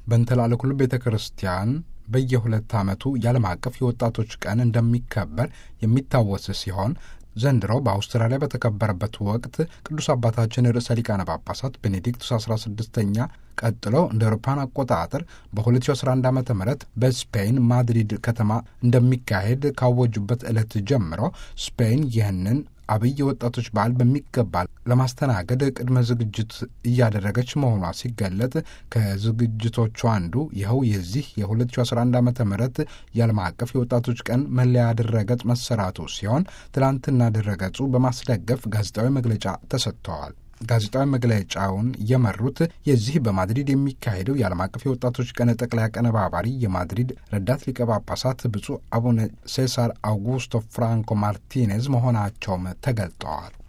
በእንተላለኩ ቤተ ክርስቲያን በየሁለት ዓመቱ የዓለም አቀፍ የወጣቶች ቀን እንደሚከበር የሚታወስ ሲሆን ዘንድሮ በአውስትራሊያ በተከበረበት ወቅት ቅዱስ አባታችን ርዕሰ ሊቃነ ጳጳሳት ቤኔዲክቱስ 16ኛ ቀጥሎ እንደ አውሮፓውያን አቆጣጠር በ2011 ዓ ም በስፔን ማድሪድ ከተማ እንደሚካሄድ ካወጁበት ዕለት ጀምሮ ስፔን ይህንን አብይ የወጣቶች በዓል በሚገባ ለማስተናገድ ቅድመ ዝግጅት እያደረገች መሆኗ ሲገለጥ ከዝግጅቶቹ አንዱ ይኸው የዚህ የ2011 ዓ ም የዓለም አቀፍ የወጣቶች ቀን መለያ ድረገጽ መሰራቱ ሲሆን ትላንትና ድረገጹ በማስደገፍ ጋዜጣዊ መግለጫ ተሰጥተዋል። ጋዜጣዊ መግለጫውን የመሩት የዚህ በማድሪድ የሚካሄደው የዓለም አቀፍ የወጣቶች ቀን ጠቅላይ አቀነባባሪ የማድሪድ ረዳት ሊቀ ጳጳሳት ብፁዕ አቡነ ሴሳር አውጉስቶ ፍራንኮ ማርቲኔዝ መሆናቸውም ተገልጠዋል።